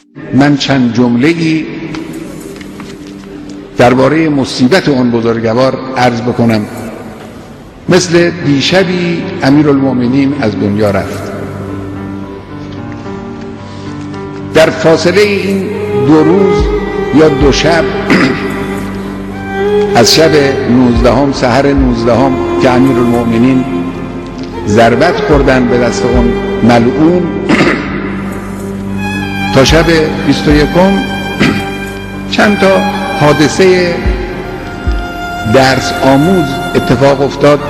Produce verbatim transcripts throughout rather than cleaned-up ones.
من چند جمله‌ای درباره مصیبت اون بزرگوار عرض بکنم. مثل دیشبی امیرالمؤمنین از دنیا رفت. در فاصله این دو روز یا دو شب از شب نوزدهم سحر نوزدهم که امیرالمؤمنین ضربت خوردن به دست اون ملعون تا شب بیست و یکم چند تا حادثه درس آموز اتفاق افتاد.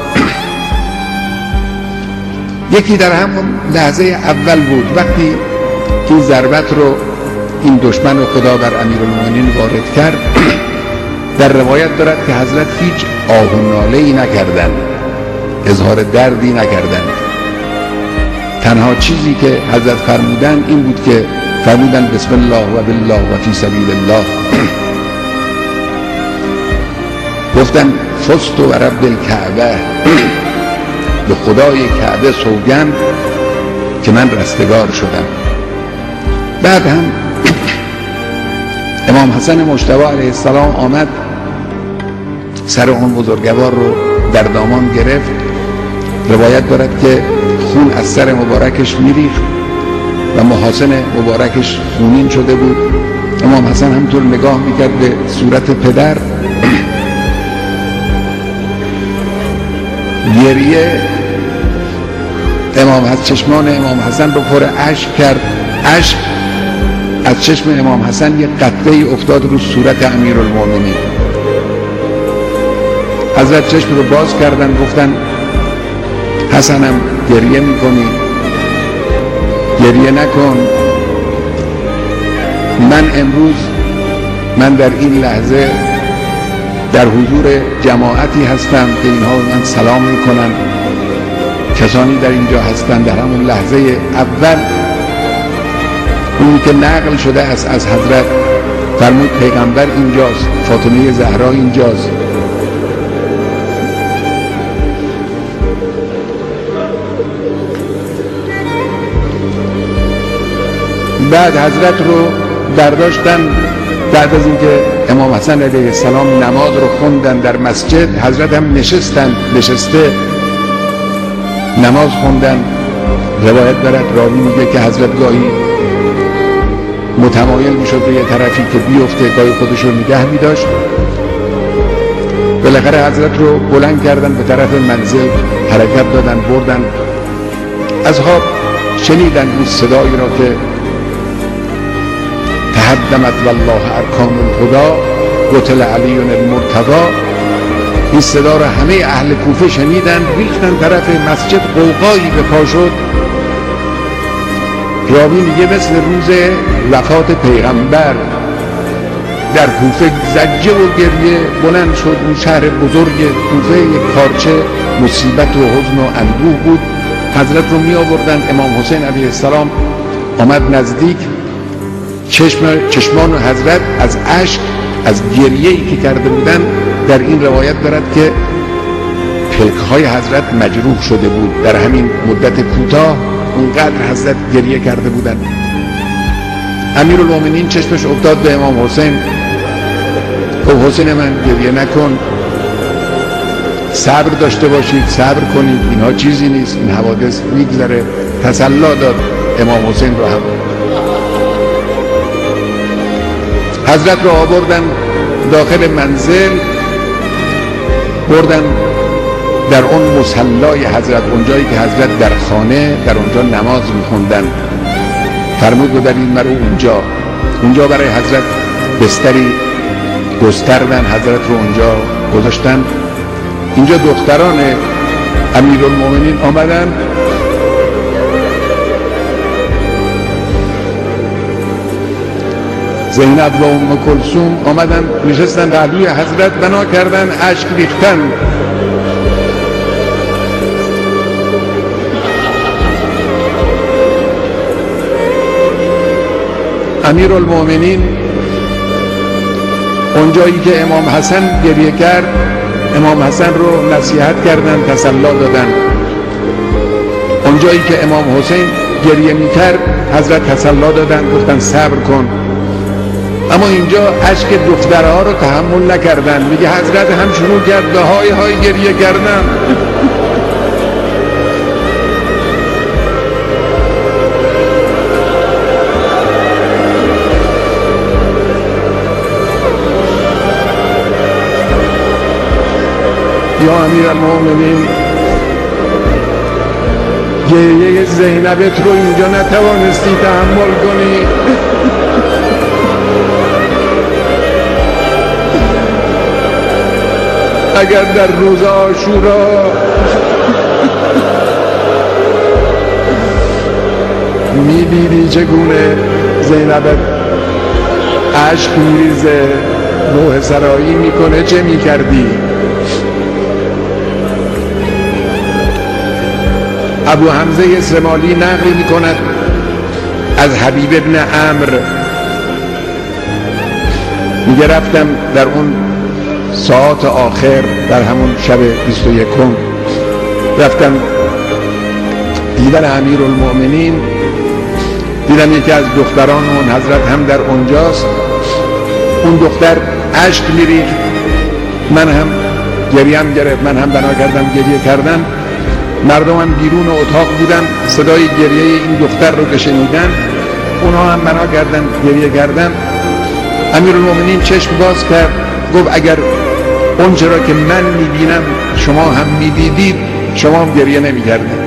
یکی در همون لحظه اول بود وقتی که این ضربت رو این دشمن خدا بر امیرالمؤمنین وارد کرد. در روایت دارد که حضرت هیچ آه و ناله‌ای نکردند، اظهار دردی نکردند. تنها چیزی که حضرت فرمودن این بود که فرمودن بسم الله و بالله و فی سبیل الله. گفتن فزت و رب الکعبه، به خدای کعبه سوگند که من رستگار شدم. بعد هم امام حسن مجتبی علیه السلام آمد سر اون بزرگوار رو در دامان گرفت. روایت دارد که خون از سر مبارکش میریخت و محاسن مبارکش خونین شده بود. امام حسن همطور نگاه میکرد به صورت پدر، گریه امام حسن چشمان امام حسن رو پر اشک کرد. اشک از چشم امام حسن یک قطره افتاد رو صورت امیرالمؤمنین. حضرت چشم رو باز کردن، گفتن حسنم گریه میکنی؟ گریه نکن. من امروز من در این لحظه در حضور جماعتی هستم که اینها من سلام میکنن. کسانی در اینجا هستند در همون لحظه اول اونی که نقل شده است از حضرت فرمود پیغمبر اینجاست، فاطمه زهرا اینجاست. بعد حضرت رو برداشتن. بعد از اینکه امام حسن علیه السلام نماز رو خوندن در مسجد، حضرت هم نشستن نشسته نماز خوندن. روایت دارد راوی میگه که حضرت گاهی متمایل میشد به یه طرفی که بیفته، گاهی خودش رو نگه میداشت. بالاخره حضرت رو بلند کردن به طرف منزل حرکت دادن بردن. از خواب شنیدن این صدایی را که تهدمت والله ارکان الهدی قتل علی المرتضی. این صدا را همه اهل کوفه شنیدن، ریختن طرف مسجد، قوقایی به پا شد. راوی میگه مثل روز وفات پیغمبر در کوفه زجه و گریه بلند شد. اون شهر بزرگ کوفه یک پارچه مصیبت و حزن و اندوه بود. حضرت رو می آوردن. امام حسین علیه السلام آمد نزدیک. چشم چشمان حضرت از اشک از گریه‌ای که کرده بودن در این روایت دارد که پلک‌های حضرت مجروح شده بود. در همین مدت کوتاه اونقدر حضرت گریه کرده بودن. امیرالمؤمنین چشمش افتاد به امام حسین. گفت حسین من گریه نکن، صبر داشته باشید، صبر کنید، اینها چیزی نیست، این حوادث میگذره. تسلی داد امام حسین رو هم. حضرت رو آوردن داخل منزل، بردن در اون مصلای حضرت، اونجایی که حضرت در خانه در اونجا نماز میخوندن. فرمود ببرید مرو اونجا. اونجا برای حضرت بستری گستردن، حضرت رو اونجا گذاشتن. اینجا دختران امیرالمؤمنین آمدن. زینب و ام کلثوم آمدن نشستن پهلوی حضرت، بنا کردن، اشک ریختن. امیرالمؤمنین اونجایی که امام حسن گریه کرد، امام حسن رو نصیحت کردن، تسلی دادن. اونجایی که امام حسین گریه میکرد حضرت تسلا دادن، گفتن صبر کن. اما اینجا اشک دخترها رو تحمل نکردن. میگه حضرت هم شروع کرد به های های گریه کردن. یا امیرالمومنین، گریه زینبت رو اینجا نتوانستی تحمل کنی. اگر در روز عاشورا می‌دیدی چگونه زینبت اشک میریزه، نوحه سرایی میکنه، چه میکردی؟ ابو حمزه سمالی نقل میکند از حبیب ابن عمرو، میگه رفتم در اون ساعات آخر، در همون شب بیست و یکم رفتم دیدن امیرالمؤمنین، دیدم یکی از دختران اون حضرت هم در اونجاست. اون دختر اشک میریخت، من هم گریم گرفت، من هم بنا کردم گریه کردن. مردم هم بیرون اتاق بودن، صدای گریه این دختر رو که شنیدن اونا هم بنا کردن گریه کردن. امیرالمؤمنین چشم باز کرد، گفت اگر اون چرا که من میبینم شما هم میدیدید شما هم گریه نمیکردید.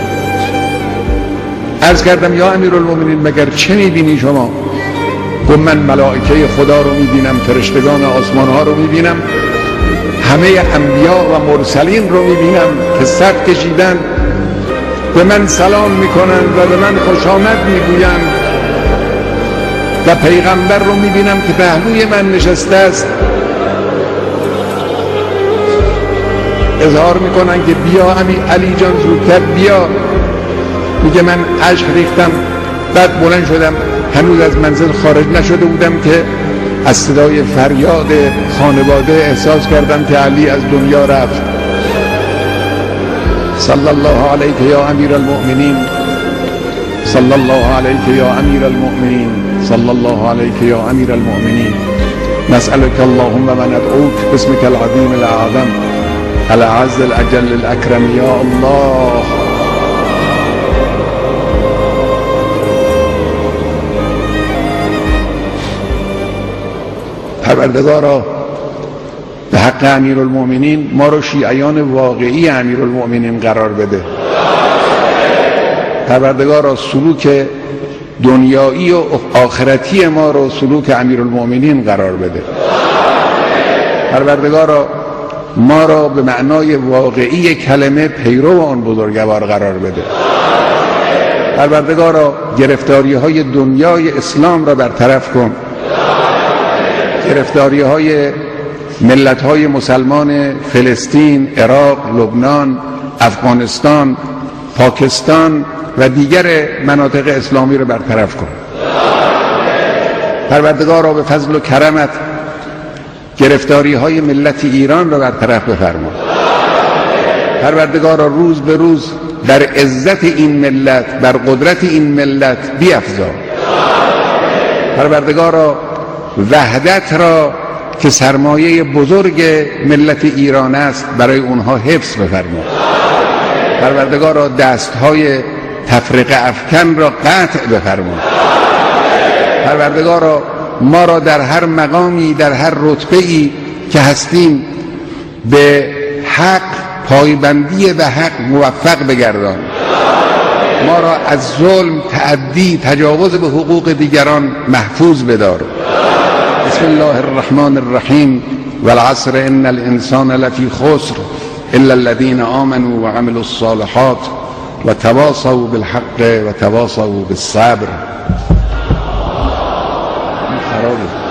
عرض کردم یا امیرالمؤمنین مگر چه میبینی شما؟ گفت من ملائکه خدا رو میبینم، فرشتگان آسمان ها رو میبینم، همه انبیا و مرسلین رو میبینم که صف کشیدن، به من سلام میکنن و به من خوش آمد میگوین، و پیغمبر رو میبینم که پهلوی من نشسته است، اظهار میکنن که بیا امی علی جان زودتر بیا. میگه من اشک ریختم، بعد بلند شدم، هنوز از منزل خارج نشده بودم که از صدای فریاد خانواده احساس کردم که علی از دنیا رفت. صلی الله علیک یا امیرالمؤمنین، صلی الله علیک یا امیرالمؤمنین، صلی الله علیک یا امیرالمؤمنین. نسألك اللهم و ندعوك باسمك العظیم الاعظم الأعز الأجل الأكرم یا الله. پروردگارا به حق امیرالمؤمنین ما رو شیعیان واقعی امیرالمؤمنین قرار بده. پروردگارا سلوک دنیایی و آخرتی ما رو سلوک امیرالمؤمنین قرار بده. پروردگارا ما را به معنای واقعی کلمه پیرو آن بزرگوار قرار بده. پروردگارا گرفتاری های دنیای اسلام را برطرف کن، گرفتاری های ملت های مسلمان فلسطین، عراق، لبنان، افغانستان، پاکستان و دیگر مناطق اسلامی را برطرف کن. پروردگارا به فضل و کرمت گرفتاری های ملت ایران را برطرف بفرما. پروردگارا روز به روز در عزت این ملت، بر قدرت این ملت بیفزا. پروردگارا وحدت را که سرمایه بزرگ ملت ایران است برای اونها حفظ بفرما. پروردگارا دستهای تفرقه افکن را قطع بفرما. پروردگارا ما را در هر مقامی، در هر رتبه‌ای که هستیم به حق، پایبندی به حق موفق بگردان. ما را از ظلم، تعدی، تجاوز به حقوق دیگران محفوظ بدار. بسم الله الرحمن الرحیم والعصر ان الانسان لفی خسر الا الذين آمنوا وعملوا الصالحات وتواصوا بالحق وتواصوا بالصبر. خرابه.